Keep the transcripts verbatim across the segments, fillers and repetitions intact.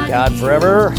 God forever.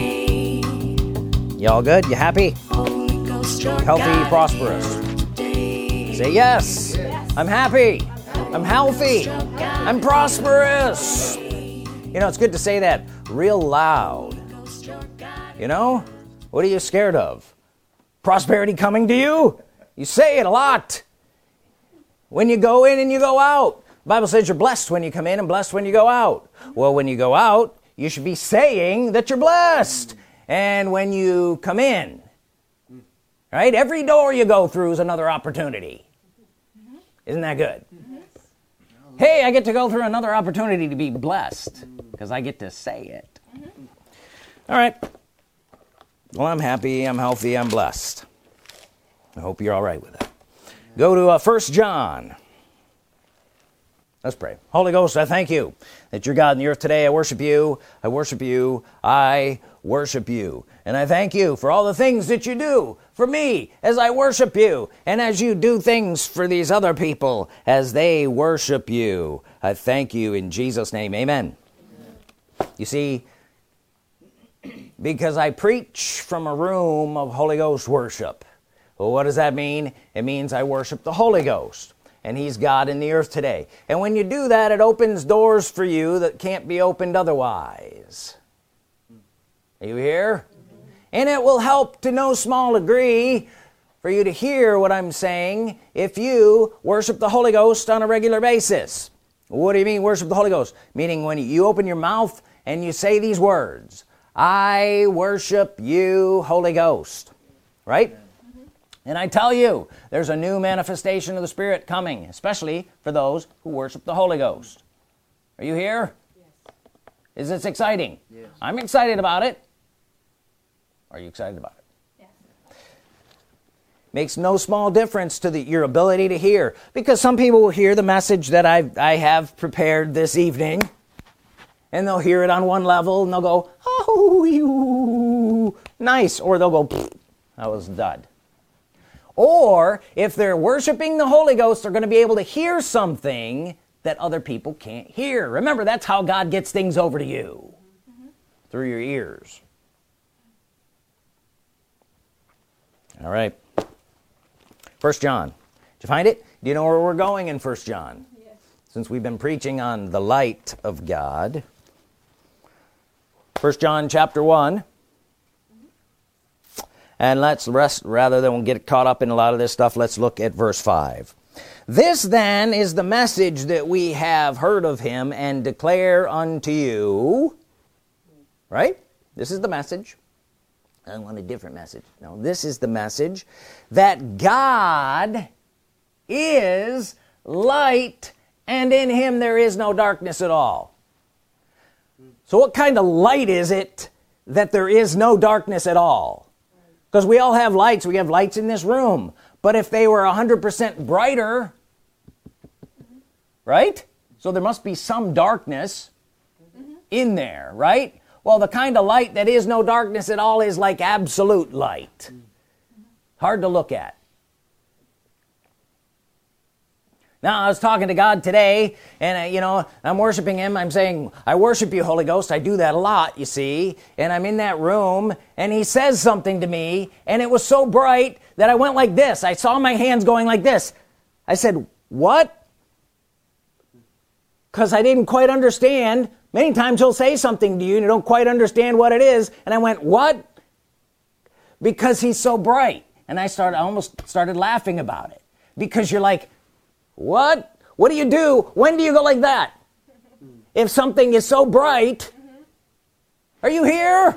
Y'all good? You happy? Healthy, prosperous? Say yes. I'm happy. I'm healthy. I'm prosperous. You know, it's good to say that real loud. You know? What are you scared of? Prosperity coming to you? You say it a lot. When you go in and you go out. The Bible says you're blessed when you come in and blessed when you go out. Well, when you go out, you should be saying that you're blessed. And when you come in, right? Every door you go through is another opportunity. Isn't that good? Hey, I get to go through another opportunity to be blessed because I get to say it. All right. Well, I'm happy, I'm healthy, I'm blessed. I hope you're all right with that. Go to uh, First John. Let's pray. Holy Ghost, I thank you that you're God in the earth today. I worship you. I worship you. I worship you. And I thank you for all the things that you do for me as I worship you. And as you do things for these other people as they worship you. I thank you in Jesus' name. Amen. Amen. You see, because I preach from a room of Holy Ghost worship. Well, what does that mean? It means I worship the Holy Ghost. And he's God in the earth today. And when you do that, it opens doors for you that can't be opened otherwise. Are you here? Mm-hmm. And it will help to no small degree for you to hear what I'm saying if you worship the Holy Ghost on a regular basis. What do you mean worship the Holy Ghost? Meaning when you open your mouth and you say these words, I worship you, Holy Ghost. Right? And I tell you, there's a new manifestation of the Spirit coming, especially for those who worship the Holy Ghost. Are you here? Yes. Is this exciting? Yes. I'm excited about it. Are you excited about it? Yes. Makes no small difference to the, your ability to hear. Because some people will hear the message that I, I have prepared this evening, and they'll hear it on one level, and they'll go, oh, you, nice. Or they'll go, that was dud. Or if they're worshiping the Holy Ghost, they're going to be able to hear something that other people can't hear. Remember, that's how God gets things over to you. Mm-hmm. Through your ears. All right. First John. Did you find it? Do you know where we're going in First John? Yes. Since we've been preaching on the light of God. First John chapter one. And let's rest, rather than get caught up in a lot of this stuff, let's look at verse five. This then is the message that we have heard of him and declare unto you. Right? This is the message. I want a different message. No, this is the message that God is light and in him there is no darkness at all. So what kind of light is it that there is no darkness at all? Because we all have lights. We have lights in this room. But if they were one hundred percent brighter, right? So there must be some darkness mm-hmm. in there, right? Well, the kind of light that is no darkness at all is like absolute light. Mm-hmm. Hard to look at. Now, I was talking to God today, and, uh, you know, I'm worshiping him. I'm saying, I worship you, Holy Ghost. I do that a lot, you see. And I'm in that room, and he says something to me, and it was so bright that I went like this. I saw my hands going like this. I said, what? Because I didn't quite understand. Many times he'll say something to you, and you don't quite understand what it is. And I went, what? Because he's so bright. And I started, I almost started laughing about it. Because you're like, what? What do you do? When do you go like that? If something is so bright. Mm-hmm. Are you here?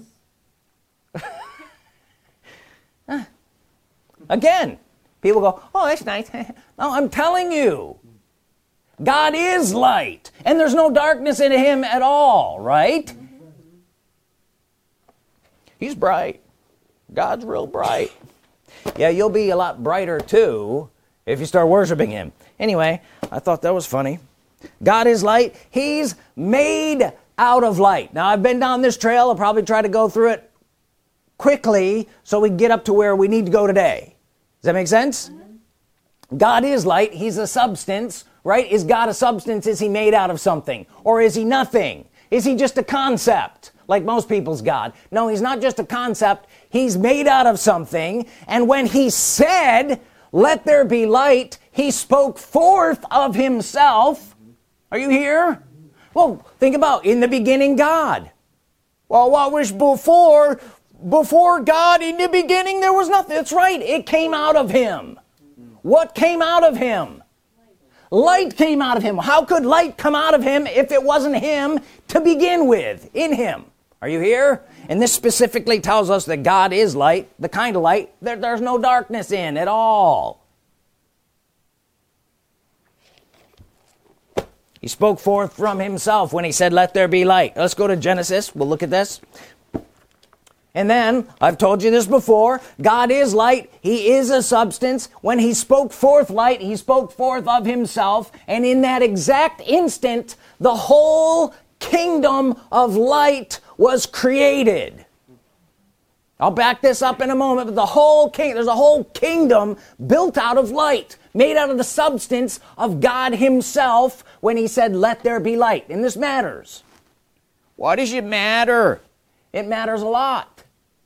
Yes. Again, people go, oh, that's nice. No, I'm telling you. God is light. And there's no darkness in him at all, right? Mm-hmm. He's bright. God's real bright. Yeah, you'll be a lot brighter too if you start worshiping him. Anyway, I thought that was funny. God is light. He's made out of light. Now, I've been down this trail. I'll probably try to go through it quickly so we can get up to where we need to go today. Does that make sense? Mm-hmm. God is light. He's a substance, right? Is God a substance? Is he made out of something? Or is he nothing? Is he just a concept like most people's God? No, he's not just a concept. He's made out of something. And when he said, let there be light, he spoke forth of himself. Are you here? Well, think about in the beginning God. Well, what was before? Before God, in the beginning, there was nothing. That's right. It came out of him. What came out of him? Light came out of him. How could light come out of him if it wasn't him to begin with, in him? Are you here? And this specifically tells us that God is light, the kind of light that there's no darkness in at all. He spoke forth from himself when he said, let there be light. Let's go to Genesis. We'll look at this. And then, I've told you this before, God is light. He is a substance. When he spoke forth light, he spoke forth of himself. And in that exact instant, the whole kingdom of light was created. I'll back this up in a moment, but the whole king, there's a whole kingdom built out of light, made out of the substance of God himself when he said, let there be light. And this matters. Why does it matter? It matters a lot.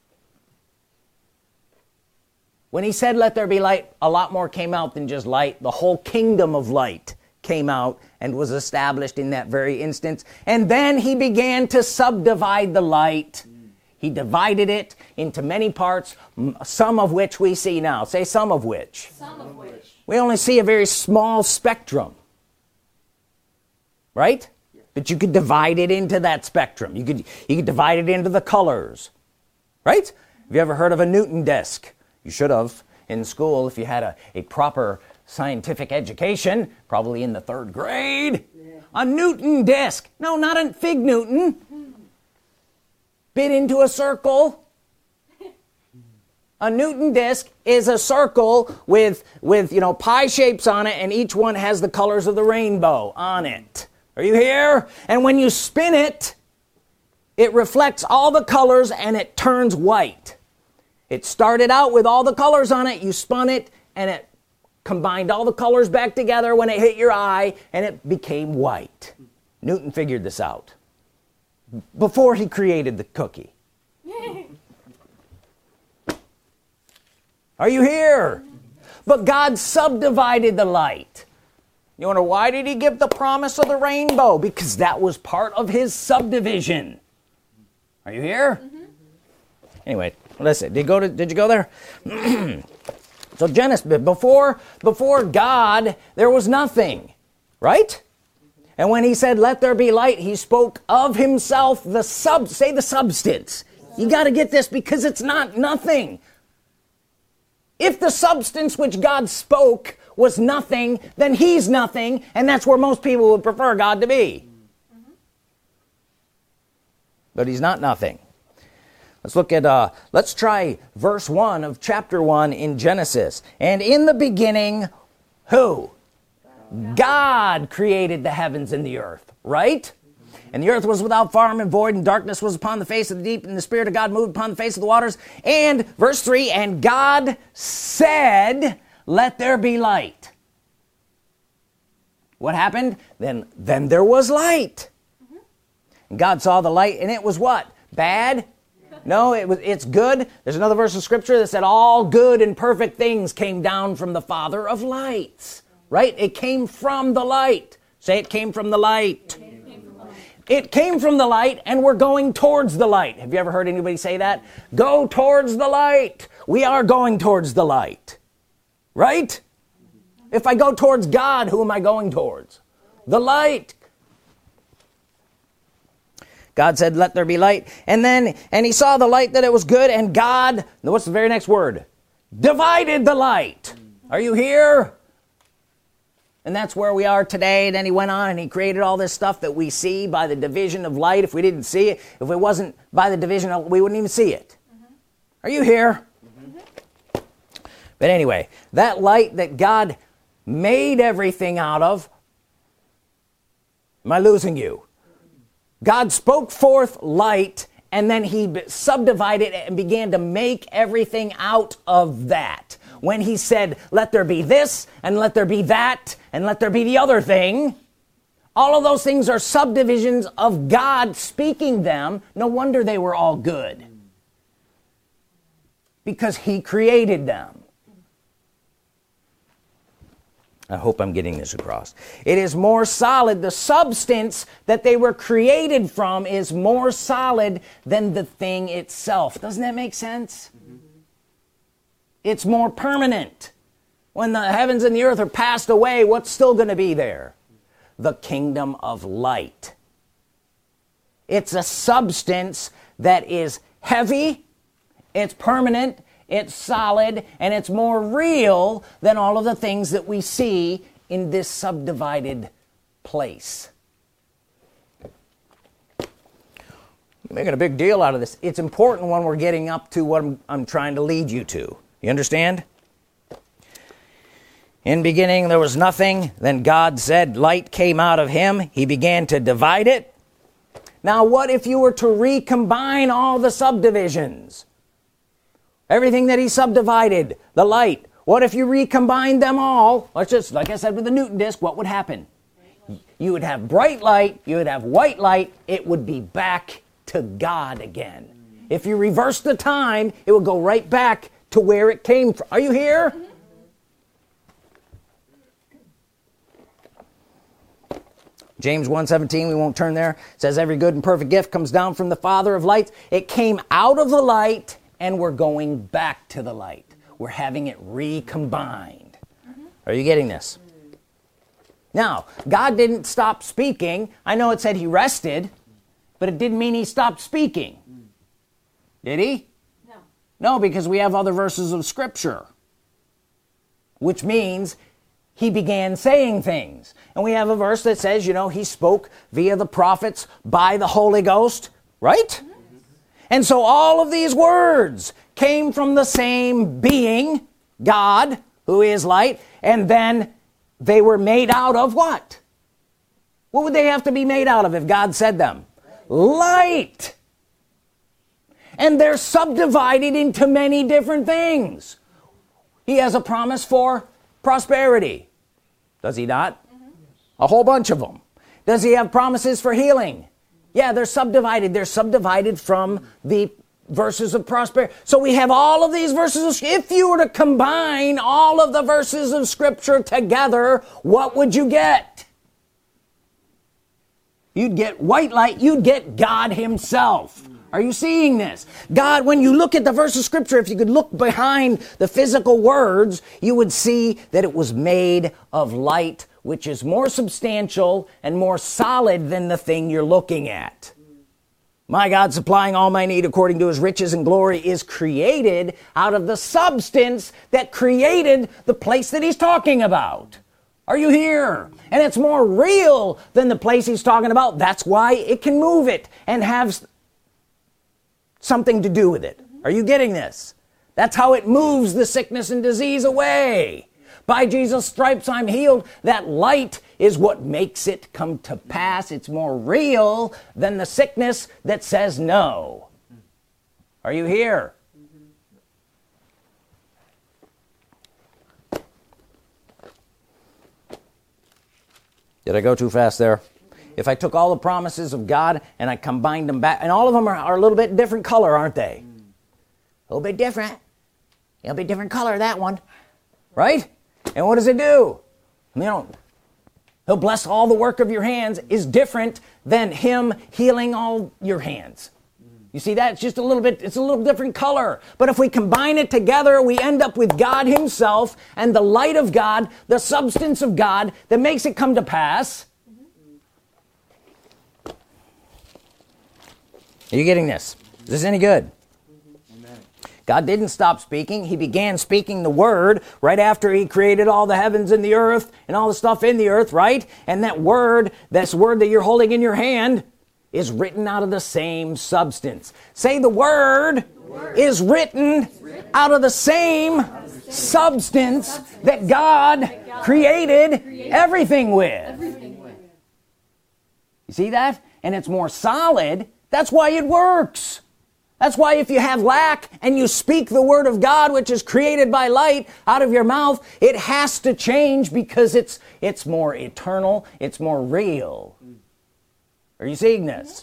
When he said, let there be light, a lot more came out than just light. The whole kingdom of light came out and was established in that very instance. And then he began to subdivide the light. He divided it into many parts, some of which we see now. Say some of which. Some of which. We only see a very small spectrum. Right? But you could divide it into that spectrum. You could, you could divide it into the colors. Right? Have you ever heard of a Newton disk? You should have in school if you had a, a proper scientific education, probably in the third grade. Yeah. A Newton disk. No, not a fig Newton. Bit into a circle. A Newton disk is a circle with, with, you know, pie shapes on it, and each one has the colors of the rainbow on it. Are you here? And when you spin it, it reflects all the colors and it turns white. It started out with all the colors on it. You spun it and it combined all the colors back together when it hit your eye and it became white. Newton figured this out before he created the cookie. Are you here? But God subdivided the light. You wonder, why did he give the promise of the rainbow? Because that was part of his subdivision. Are you here? Mm-hmm. Anyway, listen, did you go to, did you go there? So Genesis, before, before God, there was nothing, right? And when he said, let there be light, he spoke of himself, the sub, say the substance. You got to get this because it's not nothing. If the substance which God spoke was nothing, then he's nothing, and that's where most people would prefer God to be. Mm-hmm. But he's not nothing. Let's look at, uh, let's try verse one of chapter one in Genesis. And in the beginning, who? God, God created the heavens and the earth, right? And the earth was without form and void, and darkness was upon the face of the deep, and the Spirit of God moved upon the face of the waters. And, verse three, and God said, let there be light. What happened? Then, then there was light. Mm-hmm. And God saw the light, and it was what? Bad? No, it was, it's good. There's another verse of Scripture that said, all good and perfect things came down from the Father of lights. Right? It came from the light. Say, it came from the light. It came from the light, and we're going towards the light. Have you ever heard anybody say that? Go towards the light. We are going towards the light. Right? If I go towards God, who am I going towards? The light. God said, let there be light. And then, and he saw the light that it was good, and God, what's the very next word? Divided the light. Are you here? And that's where we are today. Then he went on and he created all this stuff that we see by the division of light. If we didn't see it, if it wasn't by the division of, we wouldn't even see it. Mm-hmm. Are you here? Mm-hmm. But anyway, that light that God made everything out of, am I losing you? God spoke forth light, and then he subdivided it and began to make everything out of that. When he said, let there be this, and let there be that, and let there be the other thing, All of those things are subdivisions of God speaking them. No wonder they were all good, because he created them. I hope I'm getting this across. It is more solid. The substance that they were created from is more solid than the thing itself. Doesn't that make sense? Mm-hmm. It's more permanent. When the heavens and the earth are passed away, what's still going to be there? The kingdom of light. It's a substance that is heavy, it's permanent, it's solid, and it's more real than all of the things that we see in this subdivided place. You're making a big deal out of this. It's important when we're getting up to what I'm, I'm trying to lead you to. You understand? In beginning there was nothing, then God said light came out of him. He began to divide it. Now what if you were to recombine all the subdivisions? Everything that he subdivided, the light. What if you recombined them all? Let's just, like I said with the Newton disk, what would happen? You would have bright light, you would have white light, it would be back to God again. If you reverse the time, it would go right back to where it came from. Are you here? James one seventeen, we won't turn there, says every good and perfect gift comes down from the Father of lights. It came out of the light, and we're going back to the light. We're having it recombined. Mm-hmm. Are you getting this? Now, God didn't stop speaking. I know it said he rested, but it didn't mean he stopped speaking. Did he? No. No, because we have other verses of Scripture, which means he began saying things. And we have a verse that says, you know, he spoke via the prophets by the Holy Ghost, right? Mm-hmm. And so all of these words came from the same being, God, who is light, and then they were made out of what? What would they have to be made out of if God said them? Light. And they're subdivided into many different things. He has a promise for prosperity. Does he not? Mm-hmm. A whole bunch of them. Does he have promises for healing? Yeah, they're subdivided. They're subdivided from the verses of prosperity. So we have all of these verses. Of, if you were to combine all of the verses of Scripture together, what would you get? You'd get white light. You'd get God himself. Are you seeing this? God, when you look at the verse of Scripture, if you could look behind the physical words, you would see that it was made of light, which is more substantial and more solid than the thing you're looking at. My God, supplying all my need according to his riches and glory, is created out of the substance that created the place that he's talking about. Are you here? And it's more real than the place he's talking about. That's why it can move it and have something to do with it. Are you getting this? That's how it moves the sickness and disease away. By Jesus' stripes I'm healed. That light is what makes it come to pass. It's more real than the sickness that says no. Are you here? Did I go too fast there? If I took all the promises of God and I combined them back, and all of them are, are a little bit different color, aren't they? A little bit different. It'll be different color, that one. Right? And what does it do? You know, he'll bless all the work of your hands is different than him healing all your hands. You see that? It's just a little bit, it's a little different color. But if we combine it together, we end up with God himself and the light of God, the substance of God that makes it come to pass. Are you getting this? Is this any good? Amen. God didn't stop speaking. He began speaking the word right after he created all the heavens and the earth and all the stuff in the earth, right? And that word, this word that you're holding in your hand, is written out of the same substance. Say the word, the word. is written, written out of the same, of the same substance, substance that God, that God created, created everything with. Everything with. You see that? And it's more solid. That's why it works. That's why if you have lack and you speak the word of God, which is created by light, out of your mouth, it has to change because it's it's more eternal, it's more real. Are you seeing this?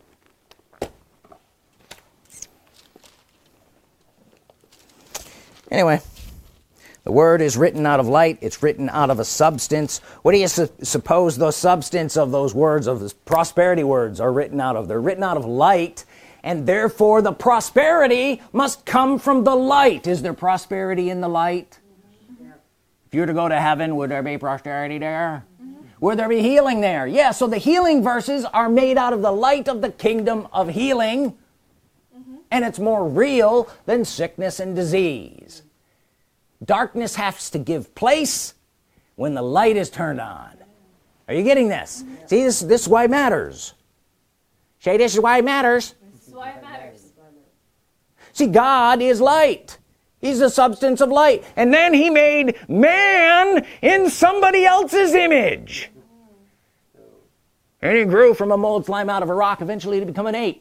Anyway, the word is written out of light. It's written out of a substance. What do you su- suppose the substance of those words, of the prosperity words, are written out of? They're written out of light, and therefore the prosperity must come from the light. Is there prosperity in the light? Mm-hmm. If you were to go to heaven, would there be prosperity there? Mm-hmm. Would there be healing there? Yeah, so the healing verses are made out of the light of the kingdom of healing. And it's more real than sickness and disease. Darkness has to give place when the light is turned on. Are you getting this? Mm-hmm. See, this, this is why it matters. Shay, this is why it matters. This is why it matters. See, God is light. He's the substance of light. And then he made man in somebody else's image. And he grew from a mold slime out of a rock eventually to become an ape.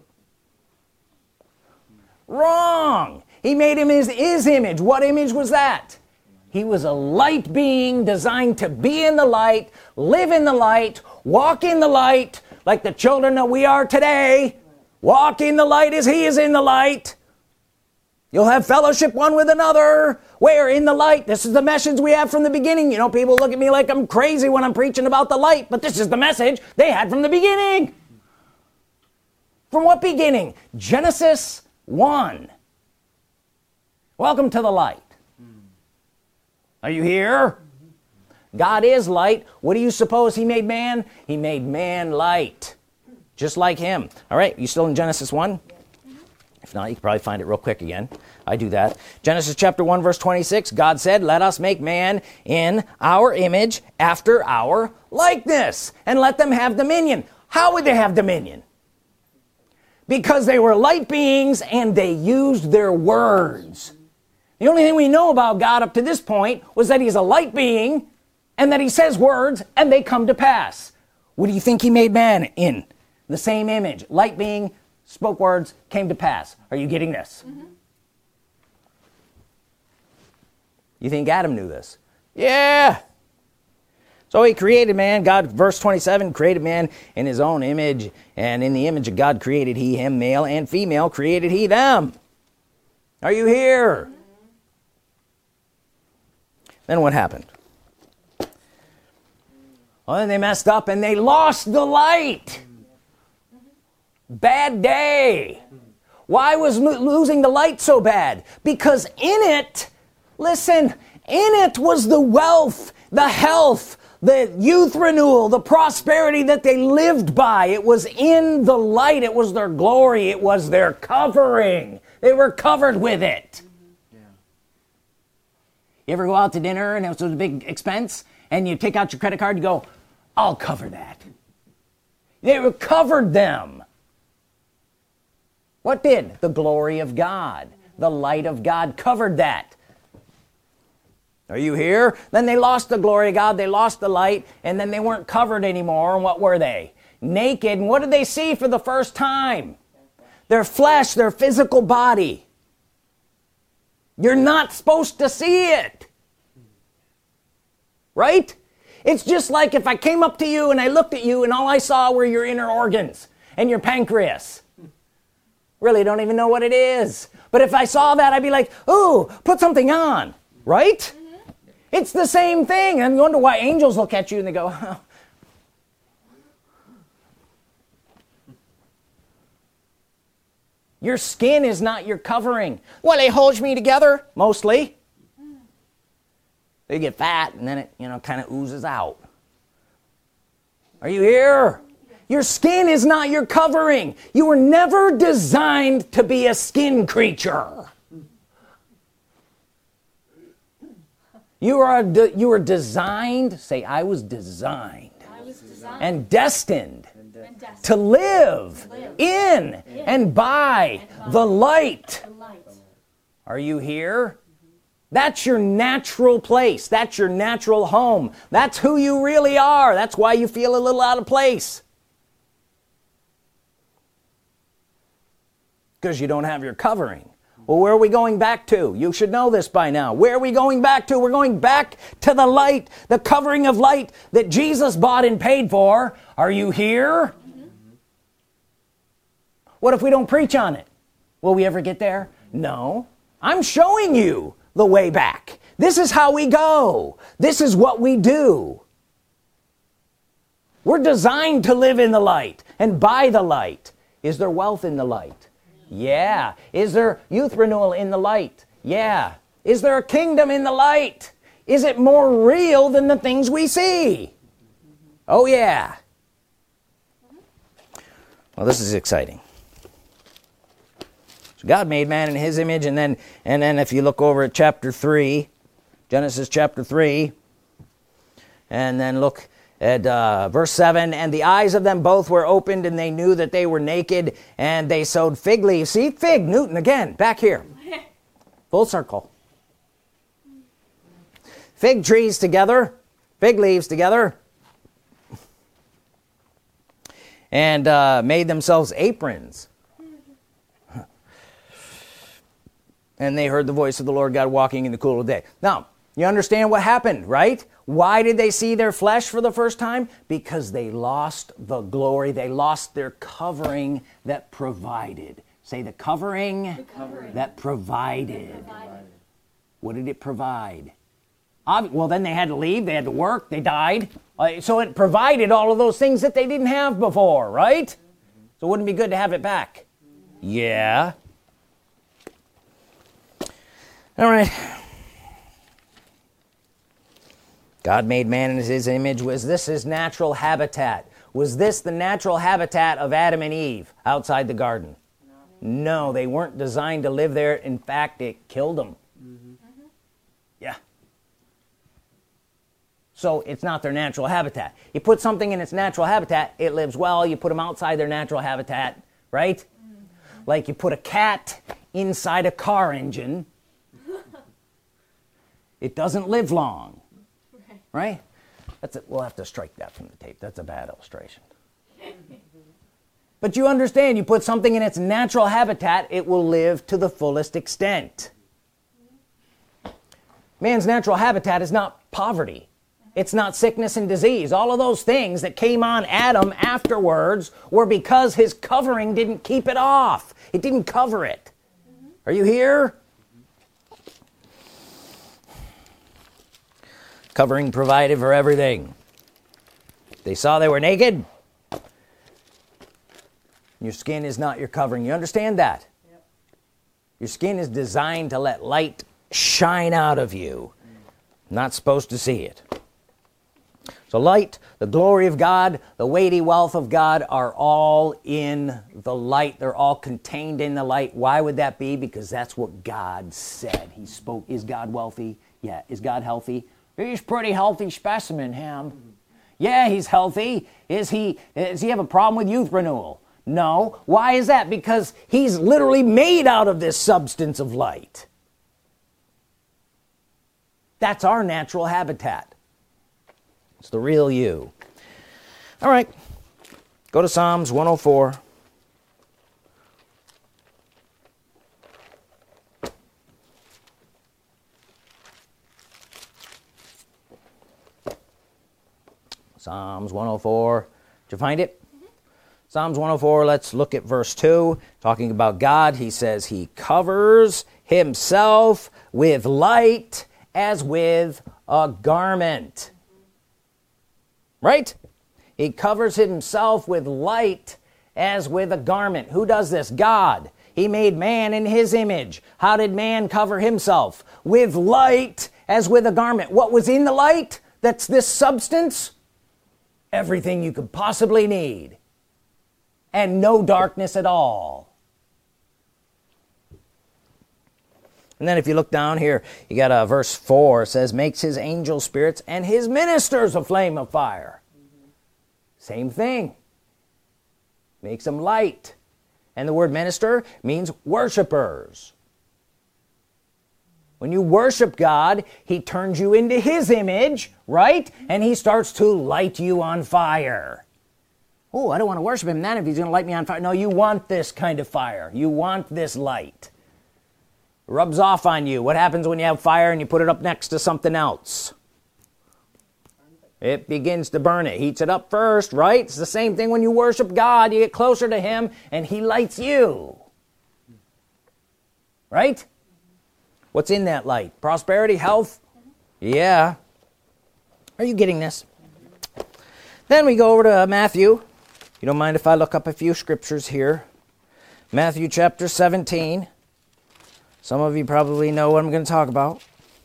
Wrong. He made him his, his image. What image was that? He was a light being designed to be in the light, live in the light, walk in the light, like the children that we are today. Walk in the light as he is in the light. You'll have fellowship one with another. Where? In the light. This is the message we have from the beginning. You know, people look at me like I'm crazy when I'm preaching about the light, but this is the message they had from the beginning. From what beginning? Genesis one. Welcome to the light. Are you here? God is light. What do you suppose he made man? He made man light, just like him. All right, you still in Genesis one? If not, you can probably find it real quick again. I do that. Genesis chapter one, verse twenty-six, God said, let us make man in our image, after our likeness, and let them have dominion. How would they have dominion? Because they were light beings and they used their words. The only thing we know about God up to this point was that he's a light being and that he says words and they come to pass. What do you think he made man in? The same image. Light being, spoke words, came to pass. Are you getting this? Mm-hmm. You think Adam knew this? Yeah. So he created man. God, verse twenty-seven, created man in his own image. And in the image of God created he him, male and female created he them. Are you here? Mm-hmm. Then what happened? Well, then they messed up and they lost the light. Bad day. Why was lo- losing the light so bad? Because in it, listen, in it was the wealth, the health, the youth renewal, the prosperity that they lived by. It was in the light. It was their glory. It was their covering. They were covered with it. Yeah. You ever go out to dinner and it was a big expense and you take out your credit card and you go, I'll cover that. They were covered them. What did? The glory of God. The light of God covered that. Are you here? Then they lost the glory of God, they lost the light, and then they weren't covered anymore. And what were they? Naked. And what did they see for the first time? Their flesh, their physical body. You're not supposed to see it. Right? It's just like if I came up to you and I looked at you and all I saw were your inner organs and your pancreas. Really don't even know what it is. But if I saw that, I'd be like, ooh, put something on. Right? It's the same thing. And you wonder why angels look at you and they go, oh. Your skin is not your covering. Well, it holds me together, mostly. They get fat and then it, you know, kind of oozes out. Are you here? Your skin is not your covering. You were never designed to be a skin creature. You are de- you were designed, say, I was designed, I was designed and destined, and destined to live, live in, in and by, and by the light. the light. Are you here? That's your natural place. That's your natural home. That's who you really are. That's why you feel a little out of place. because you don't have your covering. Well, where are we going back to? You should know this by now. Where are we going back to? We're going back to the light, the covering of light that Jesus bought and paid for. Are you here? Mm-hmm. What if we don't preach on it? Will we ever get there? No. I'm showing you the way back. This is how we go. This is what we do. We're designed to live in the light and by the light. Is there wealth in the light? Yeah. Is there youth renewal in the light? Yeah. Is there a kingdom in the light? Is it more real than the things we see? Oh yeah. Well, this is exciting. So God made man in his image, and then and then if you look over at chapter three, Genesis chapter three, and then look at uh, verse seven, and the eyes of them both were opened, and they knew that they were naked, and they sewed fig leaves. See, fig, Newton again, back here. Full circle. Fig trees together, fig leaves together, and uh, made themselves aprons. And they heard the voice of the Lord God walking in the cool of the day. Now, you understand what happened, right? Why did they see their flesh for the first time? Because they lost the glory. They lost their covering that provided. Say the covering, the covering. that provided. provided. What did it provide? Ob- well, then they had to leave. They had to work. They died. Uh, so it provided all of those things that they didn't have before, right? So wouldn't it be good to have it back? Yeah. All right. God made man in his image. Was this his natural habitat? Was this the natural habitat of Adam and Eve outside the garden? No, no, they weren't designed to live there. In fact, it killed them. Mm-hmm. Yeah. So it's not their natural habitat. You put something in its natural habitat, it lives well. You put them outside their natural habitat, right? Mm-hmm. Like you put a cat inside a car engine. It doesn't live long. Right? That's a, we'll have to strike that from the tape. That's a bad illustration. But you understand, you put something in its natural habitat, it will live to the fullest extent. Man's natural habitat is not poverty. It's not sickness and disease. All of those things that came on Adam afterwards were because his covering didn't keep it off. It didn't cover it. Are you here? Covering provided for everything. They saw they were naked. Your skin is not your covering. You understand that? Yep. Your skin is designed to let light shine out of you. Not supposed to see it. So light, the glory of God, the weighty wealth of God are all in the light. They're all contained in the light. Why would that be? Because that's what God said. He spoke. Is God wealthy? Yeah. Is God healthy? He's a pretty healthy specimen, Ham. Yeah, he's healthy. Is he, does he have a problem with youth renewal? No. Why is that? Because he's literally made out of this substance of light. That's our natural habitat. It's the real you. All right. Go to Psalms one oh four. Psalms one oh four. Did you find it? Mm-hmm. Psalms one oh four, let's look at verse two. Talking about God, he says he covers himself with light as with a garment. Right? He covers himself with light as with a garment. Who does this? God. He made man in his image. How did man cover himself? With light as with a garment. What was in the light? That's this substance? Everything you could possibly need. And no darkness at all. And then if you look down here, you got uh, verse four. It says, makes his angel spirits and his ministers a flame of fire. Mm-hmm. Same thing. Makes them light. And the word minister means worshipers. When you worship God, he turns you into his image, right? And he starts to light you on fire. Oh, I don't want to worship him then if he's going to light me on fire. No, you want this kind of fire. You want this light. It rubs off on you. What happens when you have fire and you put it up next to something else? It begins to burn it. Heats it up first, right? It's the same thing when you worship God. You get closer to him and he lights you. Right? What's in that light? Prosperity, health? Yeah. Are you getting this? Then we go over to Matthew. You don't mind if I look up a few scriptures here? Matthew chapter seventeen. Some of you probably know what I'm going to talk about.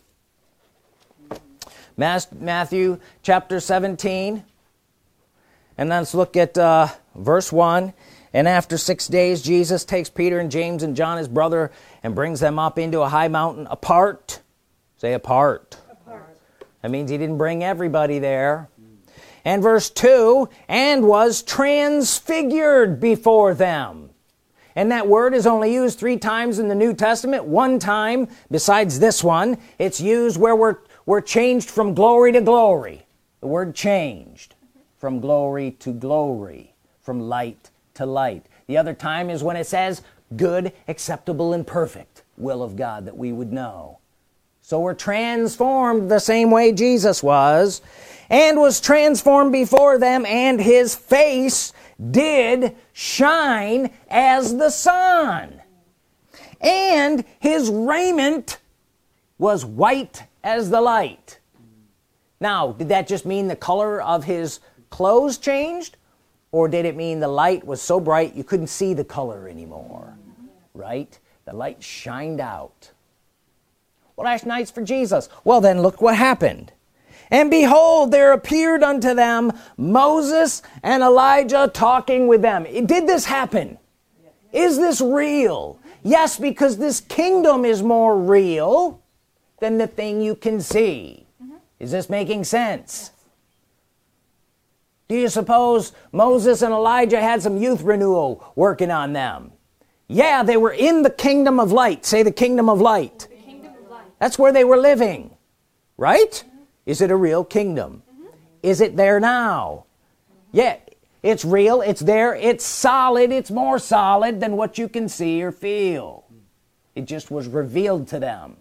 Matthew chapter seventeen. And let's look at uh, verse one. And after six days, Jesus takes Peter and James and John, his brother, and brings them up into a high mountain apart. Say apart. Apart. That means he didn't bring everybody there. And verse two, and was transfigured before them. And that word is only used three times in the New Testament. One time, besides this one, it's used where we're, we're changed from glory to glory. The word changed from glory to glory, from light to light. The other time is when it says good, acceptable, and perfect will of God that we would know. So we're transformed the same way Jesus was, and was transformed before them, and his face did shine as the sun, and his raiment was white as the light. Now, did that just mean the color of his clothes changed? Or did it mean the light was so bright you couldn't see the color anymore? Right? The light shined out. Well, that's nice for Jesus. Well, then look what happened. And behold, there appeared unto them Moses and Elijah talking with them. Did this happen? Is this real? Yes, because this kingdom is more real than the thing you can see. Is this making sense? Do you suppose Moses and Elijah had some youth renewal working on them? Yeah, they were in the kingdom of light. Say the kingdom of light. The kingdom of light. That's where they were living. Right? Mm-hmm. Is it a real kingdom? Mm-hmm. Is it there now? Mm-hmm. Yeah, it's real. It's there. It's solid. It's more solid than what you can see or feel. It just was revealed to them.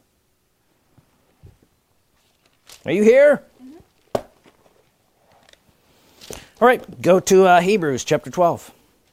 Are you here? All right, go to uh, Hebrews chapter twelve.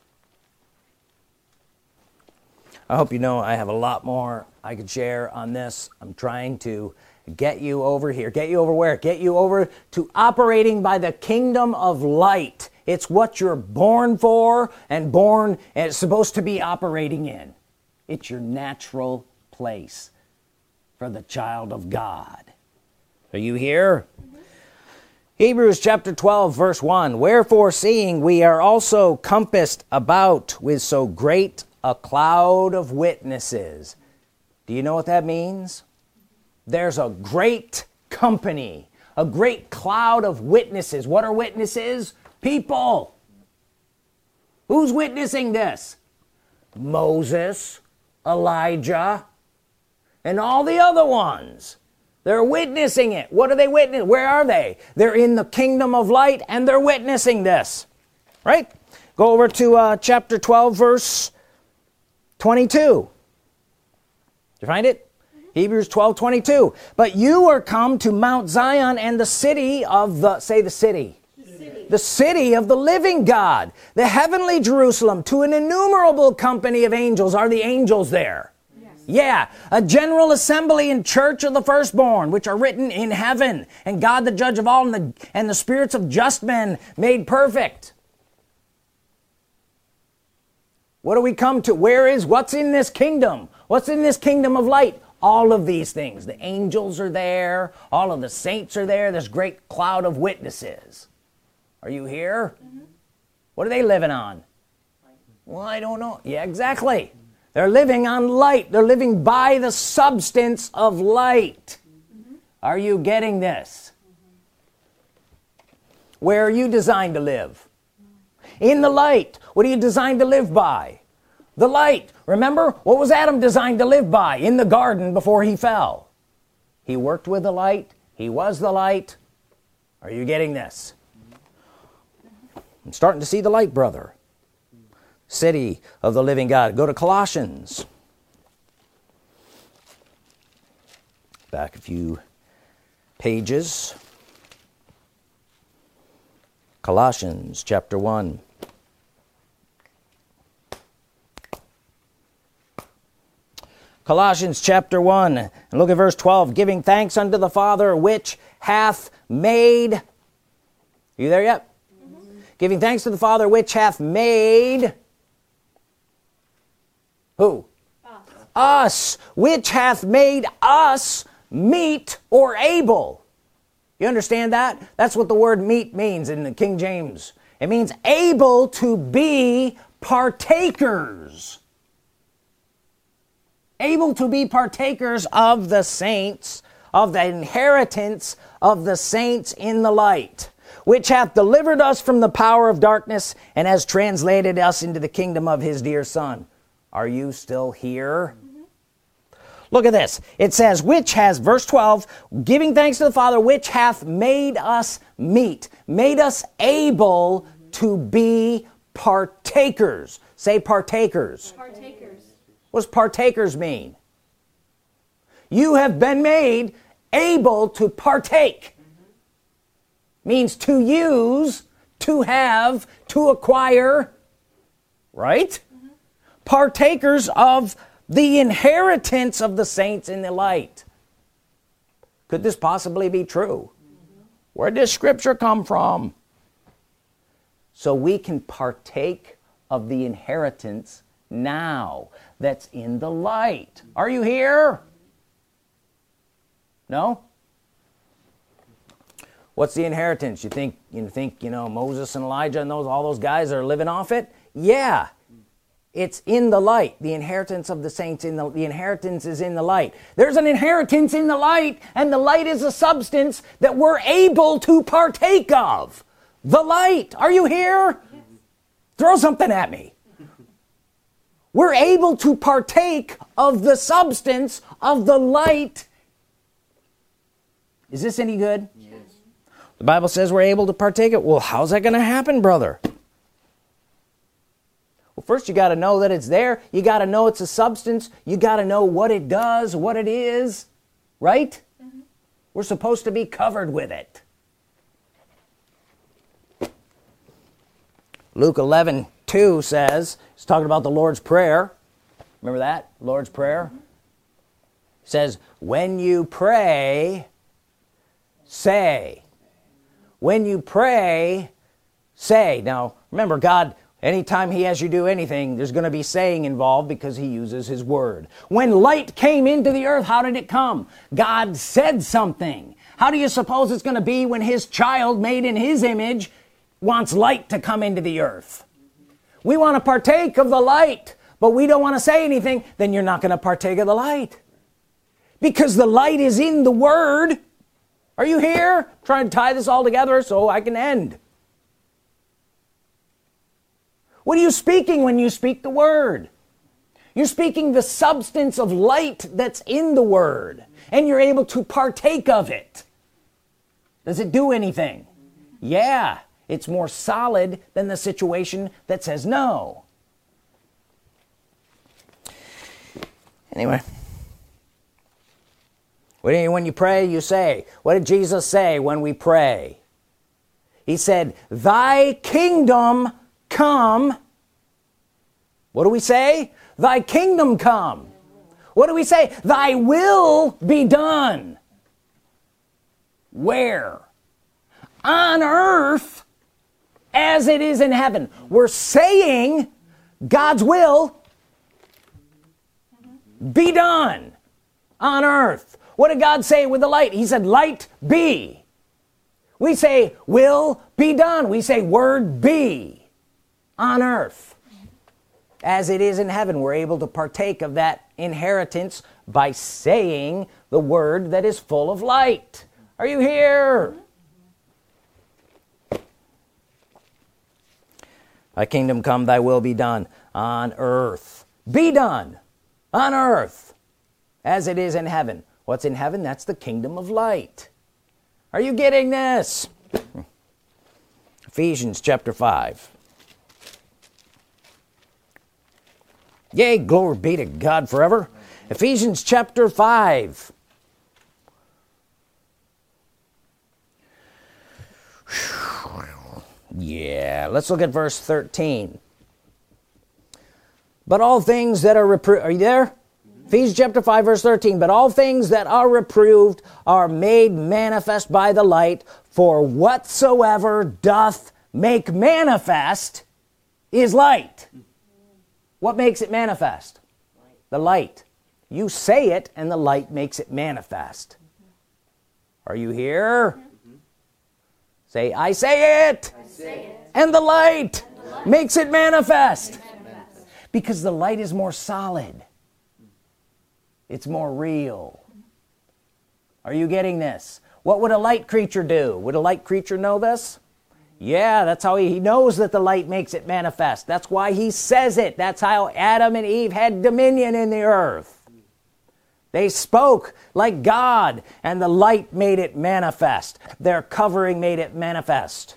I hope you know I have a lot more I could share on this. I'm trying to get you over here. Get you over where? Get you over to operating by the kingdom of light. It's what you're born for and born and it's supposed to be operating in. It's your natural place for the child of God. Are you here? Hebrews chapter twelve verse one, wherefore seeing we are also compassed about with so great a cloud of witnesses. Do you know what that means? There's a great company, a great cloud of witnesses. What are witnesses? People. Who's witnessing this? Moses, Elijah, and all the other ones. They're witnessing it. What are they witnessing? Where are they? They're in the kingdom of light and they're witnessing this. Right? Go over to uh, chapter twelve, verse twenty-two. Did you find it? Mm-hmm. Hebrews twelve, twenty-two. But you are come to Mount Zion and the city of the, say the city. The city. The city of the living God, the heavenly Jerusalem, to an innumerable company of angels. Are the angels there? Yeah, a general assembly and church of the firstborn, which are written in heaven, and God the judge of all, and the, and the spirits of just men made perfect. What do we come to? Where is, what's in this kingdom? What's in this kingdom of light? All of these things. The angels are there. All of the saints are there. This great cloud of witnesses. Are you here? Mm-hmm. What are they living on? Well, I don't know. Yeah, exactly. They're living on light. They're living by the substance of light. Mm-hmm. Are you getting this? Mm-hmm. Where are you designed to live? In the light. What are you designed to live by? The light. Remember, what was Adam designed to live by in the garden before he fell? He worked with the light. He was the light. Are you getting this? I'm starting to see the light, brother. City of the living God. Go to Colossians. Back a few pages. Colossians chapter one. Colossians chapter one, and look at verse twelve. Giving thanks unto the Father, which hath made. Are you there yet? Mm-hmm. Giving thanks to the Father, which hath made. Who? Us. Us. Which hath made us meet or able. You understand that? That's what the word meet means in the King James. It means able to be partakers. Able to be partakers of the saints, of the inheritance of the saints in the light, which hath delivered us from the power of darkness and has translated us into the kingdom of his dear Son. Are you still here? Mm-hmm. Look at this. It says, which has, verse twelve, giving thanks to the Father, which hath made us meet, made us able mm-hmm. to be partakers. Say partakers. Partakers. What does partakers mean? You have been made able to partake. Mm-hmm. Means to use, to have, to acquire, right? Mm-hmm. Partakers of the inheritance of the saints in the light. Could this possibly be true? Mm-hmm. Where did scripture come from? So we can partake of the inheritance now that's in the light. Are you here? No? What's the inheritance? You think you think you know Moses and Elijah and those all those guys are living off it? Yeah. It's in the light. The inheritance of the saints in the the inheritance is in the light. There's an inheritance in the light, and the light is a substance that we're able to partake of. The light. Are you here? Yes. Throw something at me. We're able to partake of the substance of the light. Is this any good? Yes. The Bible says we're able to partake it. Well, how's that going to happen, brother? Well, first you got to know that it's there. You got to know it's a substance. You got to know what it does, what it is. Right? Mm-hmm. We're supposed to be covered with it. Luke eleven two says, it's talking about the Lord's Prayer. Remember that? Lord's Prayer? Mm-hmm. It says, when you pray, say. When you pray, say. Now, remember, God, anytime he has you do anything, there's going to be saying involved because he uses his word. When light came into the earth, how did it come? God said something. How do you suppose it's going to be when his child made in his image wants light to come into the earth? We want to partake of the light, but we don't want to say anything. Then you're not going to partake of the light. Because the light is in the word. Are you here? Trying to tie this all together so I can end. What are you speaking when you speak the word? You're speaking the substance of light that's in the word. And you're able to partake of it. Does it do anything? Yeah. It's more solid than the situation that says no. Anyway. When you pray, you say. What did Jesus say when we pray? He said, thy kingdom come. What do we say? Thy kingdom come. What do we say? Thy will be done. Where? On earth as it is in heaven. We're saying God's will be done on earth. What did God say with the light? He said, light be. We say, will be done. We say, word be on earth as it is in heaven. We're able to partake of that inheritance by saying the word that is full of light. Are you here? Thy kingdom come, thy will be done on earth. Be done on earth as it is in heaven. What's in heaven? That's the kingdom of light. Are you getting this? Ephesians chapter five. Yea, glory be to God forever. Ephesians chapter five. Yeah, let's look at verse thirteen. But all things that are reproved, are you there? Mm-hmm. Ephesians chapter five, verse thirteen. But all things that are reproved are made manifest by the light, for whatsoever doth make manifest is light. Mm-hmm. What makes it manifest? Light. The light. You say it, and the light makes it manifest. Mm-hmm. Are you here? Mm-hmm. Say, I say it, I say it. And the light, and the light makes it manifest. Manifest. Because the light is more solid. It's more real. Are you getting this? What would a light creature do? Would a light creature know this? Yeah, that's how he, he knows that the light makes it manifest. That's why he says it. That's how Adam and Eve had dominion in the earth. They spoke like God, and the light made it manifest. Their covering made it manifest.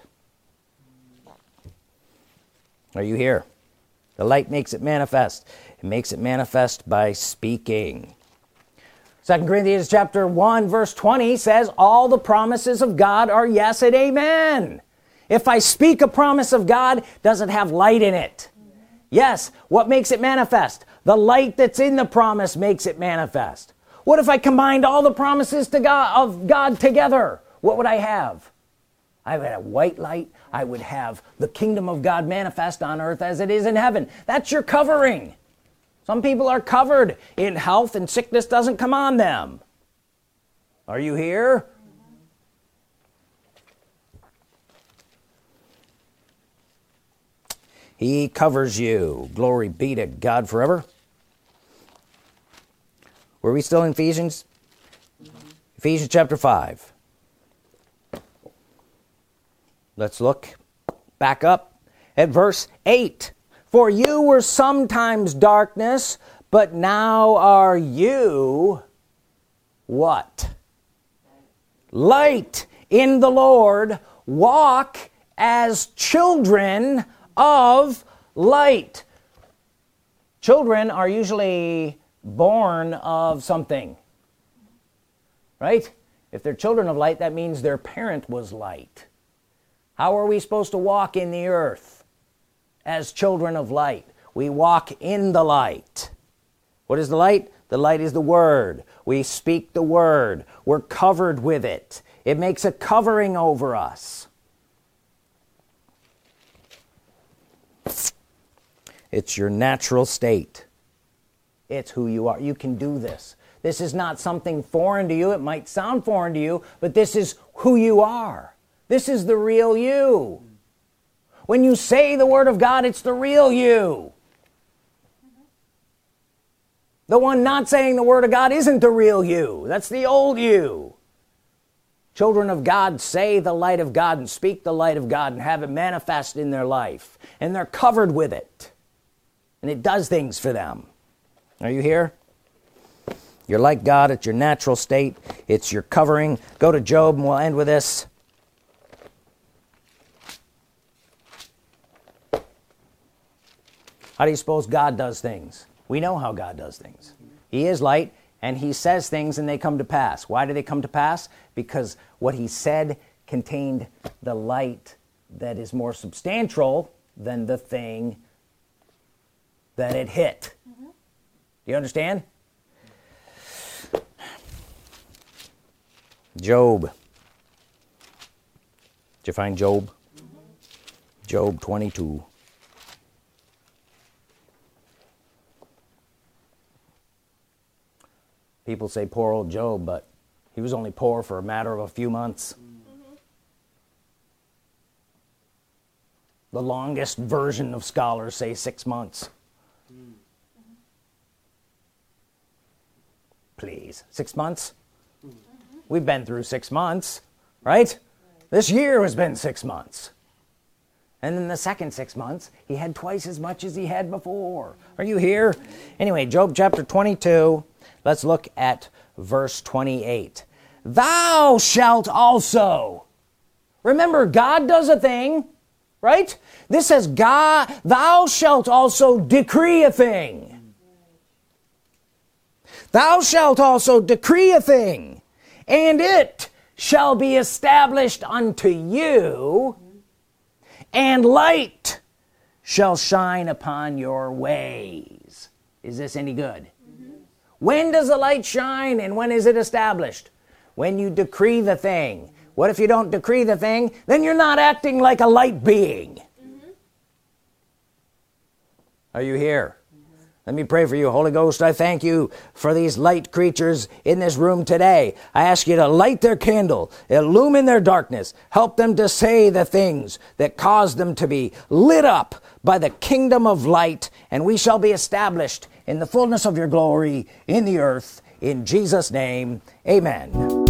Are you here? The light makes it manifest. It makes it manifest by speaking. Second Corinthians chapter one, verse twenty says, all the promises of God are yes and amen. If I speak a promise of God, does it have light in it? Yes. What makes it manifest? The light that's in the promise makes it manifest. What if I combined all the promises to God, of God together? What would I have? I would have white light. I would have the kingdom of God manifest on earth as it is in heaven. That's your covering. Some people are covered in health, and sickness doesn't come on them. Are you here? He covers you. Glory be to God forever. Were we still in Ephesians? Mm-hmm. Ephesians chapter five. Let's look back up at verse eight. For you were sometimes darkness, but now are you what? Light in the Lord. Walk as children of light. Children are usually born of something, right? If they're children of light, that means their parent was light. How are we supposed to walk in the earth as children of light? We walk in the light. What is the light? The light is the word. We speak the word. We're covered with it. It makes a covering over us. It's your natural state. It's who you are. You can do this. This is not something foreign to you. It might sound foreign to you, but this is who you are. This is the real you. When you say the word of God, it's the real you. The one not saying the word of God isn't the real you. That's the old you. Children of God say the light of God and speak the light of God and have it manifest in their life. And they're covered with it. And it does things for them. Are you here? You're like God. It's your natural state. It's your covering. Go to Job and we'll end with this. How do you suppose God does things? We know how God does things. He is light, and he says things and they come to pass. Why do they come to pass? Because what he said contained the light that is more substantial than the thing that it hit. Mm-hmm. Do you understand? Job. Did you find Job? Mm-hmm. Job twenty-two. People say poor old Job, but he was only poor for a matter of a few months. Mm-hmm. The longest version of scholars say six months. Mm-hmm. Please, six months? Mm-hmm. We've been through six months, right? Right? This year has been six months. And in the second six months, he had twice as much as he had before. Are you here? Anyway, Job chapter twenty-two. Let's look at verse twenty-eight. Thou shalt also. Remember, God does a thing, right? This says, God, thou shalt also decree a thing. Thou shalt also decree a thing, and it shall be established unto you, and light shall shine upon your ways. Is this any good? Mm-hmm. When does the light shine and when is it established? When you decree the thing. What if you don't decree the thing? Then you're not acting like a light being. Mm-hmm. Are you here? Mm-hmm. Let me pray for you. Holy Ghost, I thank you for these light creatures in this room today. I ask you to light their candle, illumine their darkness, help them to say the things that cause them to be lit up by the kingdom of light, and we shall be established in the fullness of your glory in the earth. In Jesus' name, amen.